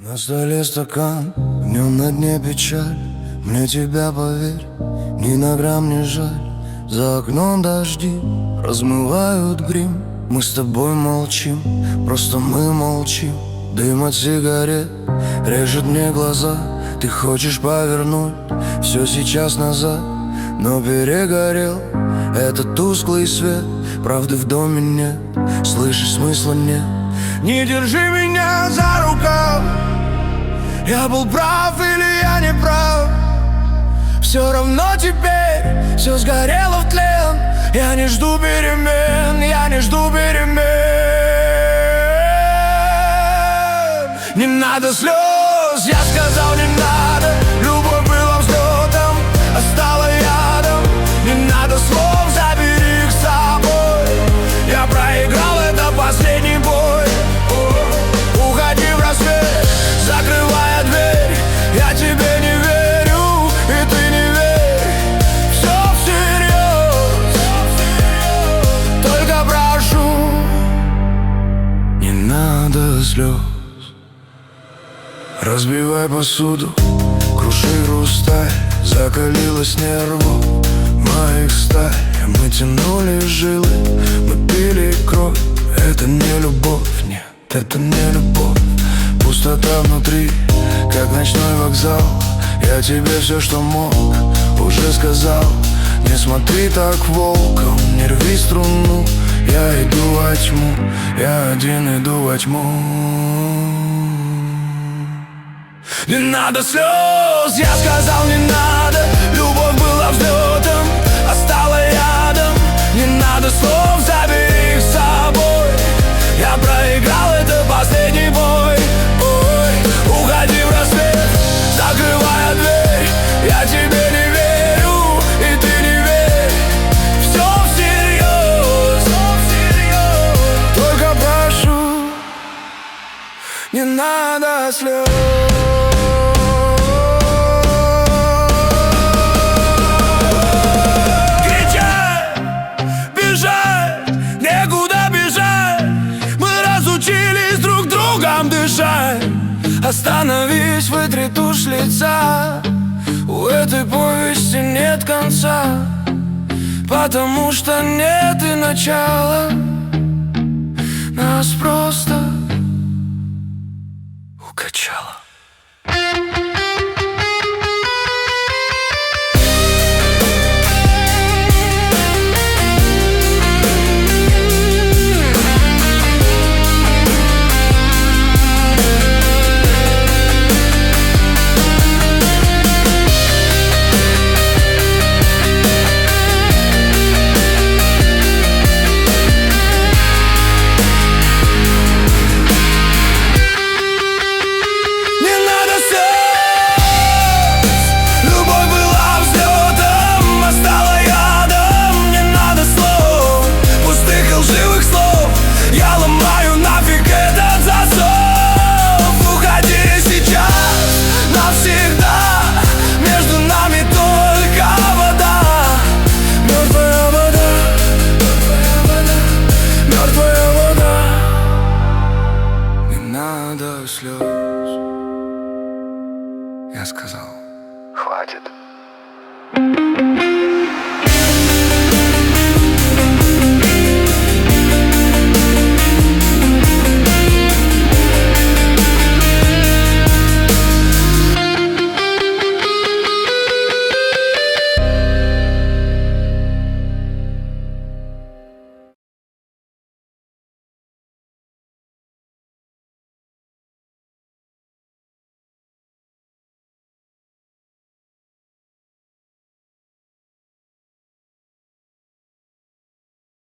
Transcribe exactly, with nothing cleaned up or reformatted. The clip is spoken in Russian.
На столе стакан, в нем на дне печаль. Мне тебя, поверь, ни на грамм не жаль. За окном дожди размывают грим. Мы с тобой молчим, просто мы молчим. Дым от сигарет режет мне глаза. Ты хочешь повернуть все сейчас назад, но перегорел этот тусклый свет. Правды в доме нет, слышишь, смысла нет. Не держи меня за рукав. Я был прав или я не прав? Все равно теперь все сгорело в тлен. Я не жду перемен, я не жду перемен. Не надо слез, я сказал, не надо. Любовь была взлетом, а стала ядом. Не надо слов, забери их с собой. Я проиграл, это последний бой. Уходи в рассвет, закрывая дверь. Я тебе не верю, и ты не верь. Все всерьез, только прошу, не надо слез. Разбивай посуду, круши хрусталь. Закалилась нервов моих сталь. Мы тянули жилы, мы пили кровь. Это не любовь, нет, это не любовь. Пустота внутри, как ночной вокзал. Я тебе все, что мог, уже сказал. Не смотри так волком, не рви струну. Я иду во тьму, я один иду во тьму. Не надо слез, я сказал, не надо. Любовь была взлетом, а стала ядом. Не надо слов, забери их с собой. Я проиграл, это последний бой. Ой, уходи в рассвет, закрывая дверь. Я тебе не верю, и ты не верь. Все всерьез, только прошу, не надо слез. Остановись, вытри тушь лица. У этой повести нет конца, потому что нет и начала. Нас просто укачало.